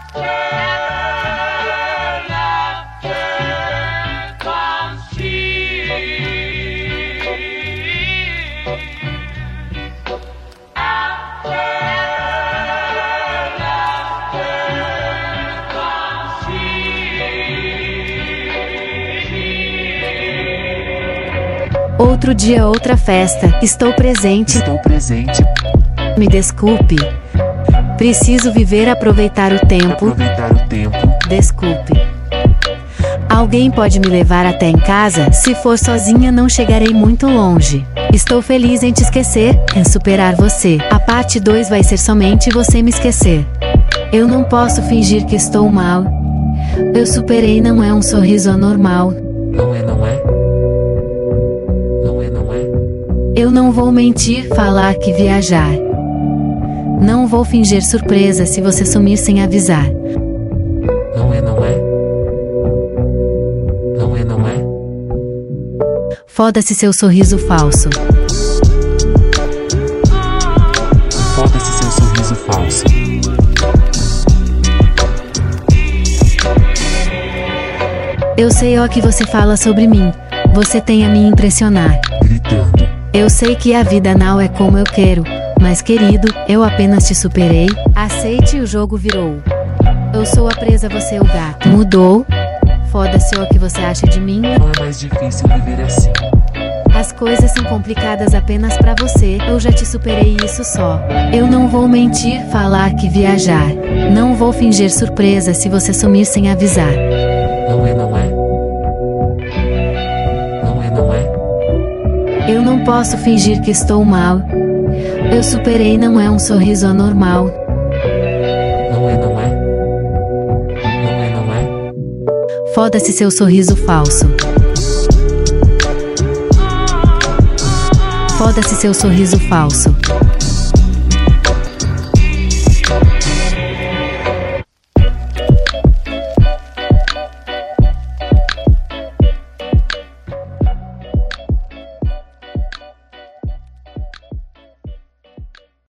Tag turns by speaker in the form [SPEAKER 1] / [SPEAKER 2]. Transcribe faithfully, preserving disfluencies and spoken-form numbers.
[SPEAKER 1] Outro dia, outra festa. Estou presente.
[SPEAKER 2] Estou presente.
[SPEAKER 1] Me desculpe. Preciso viver, aproveitar o tempo.
[SPEAKER 2] Aproveitar o tempo.
[SPEAKER 1] Desculpe. Alguém pode me levar até em casa? Se for sozinha, não chegarei muito longe. Estou feliz em te esquecer, em superar você. A parte dois vai ser somente você me esquecer. Eu não posso fingir que estou mal. Eu superei, não é um sorriso anormal.
[SPEAKER 2] Não é, não é? Não é, não é?
[SPEAKER 1] Eu não vou mentir, falar que viajar. Não vou fingir surpresa se você sumir sem avisar.
[SPEAKER 2] Não é, não é? Não é, não é?
[SPEAKER 1] Foda-se seu sorriso falso.
[SPEAKER 2] Foda-se seu sorriso falso.
[SPEAKER 1] Eu sei o que você fala sobre mim. Você tem a me impressionar.
[SPEAKER 2] Gritando.
[SPEAKER 1] Eu sei que a vida não é como eu quero. Mas querido, eu apenas te superei. Aceite, o jogo virou. Eu sou a presa, você é o gato. Mudou? Foda-se o que você acha de mim.
[SPEAKER 2] Não é mais difícil viver assim.
[SPEAKER 1] As coisas são complicadas apenas pra você. Eu já te superei, isso só. Eu não vou mentir, falar que viajar. Não vou fingir surpresa se você sumir sem avisar.
[SPEAKER 2] Não é, não é? Não é, não é?
[SPEAKER 1] Eu não posso fingir que estou mal. Eu superei, não é um sorriso anormal.
[SPEAKER 2] Não é, não é? Não é, não é?
[SPEAKER 1] Foda-se seu sorriso falso. Foda-se seu sorriso falso.